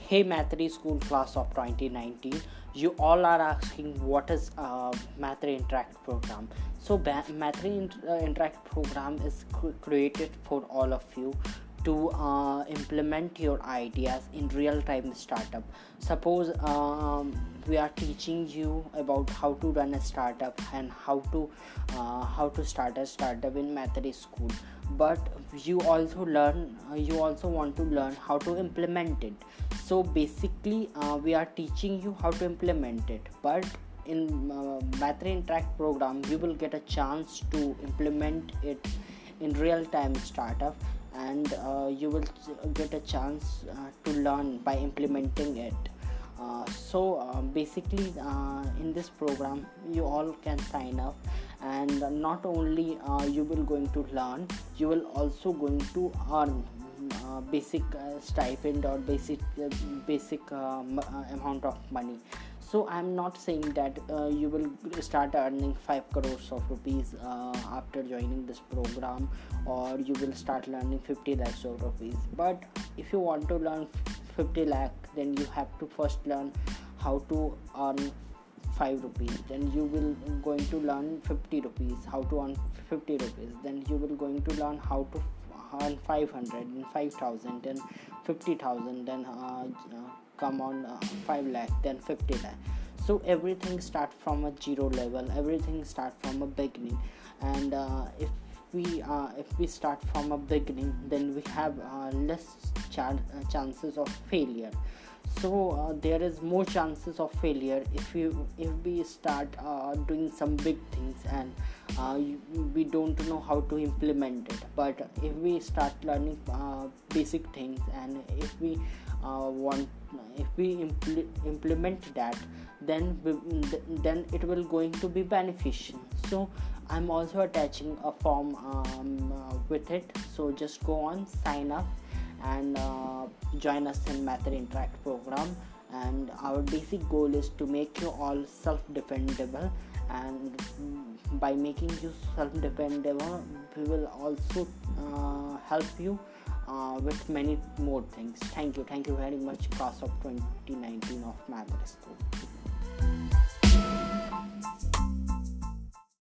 Hey Mathri School class of 2019, you all are asking what is Mathri Interact program. So Mathri Interact program is created for all of you to implement your ideas in real-time startup. Suppose we are teaching you about how to run a startup and how to start a startup in Mathri School, but you also want to learn how to implement it. So basically we are teaching you how to implement it, but in Mathri Interact program you will get a chance to implement it in real-time startup, and you will get a chance to learn by implementing it. Basically in this program you all can sign up, and not only you will going to learn, you will also going to earn basic stipend or basic amount of money. So I'm not saying that you will start earning 5 crores of rupees after joining this program, or you will start learning 50 lakhs of rupees. But if you want to learn 50 lakh, then you have to first learn how to earn 5 rupees. Then you will going to learn 50 rupees, how to earn 50 rupees. Then you will going to learn how to earn 500 and 5,000 and 50,000. Then come on 5 lakh, then 50 lakh. So everything start from a zero level, everything start from a beginning. And if we start from a beginning, then we have less chances of failure. So there is more chances of failure if we start doing some big things and we don't know how to implement it. But if we start learning basic things, and if we implement that, then it will going to be beneficial. So I'm also attaching a form with it, so just go on, sign up, and join us in Mathri Interact program. And our basic goal is to make you all self-dependable, and by making you self-dependable, we will also help you with many more things. Thank you very much, class of 2019 of Mathri School.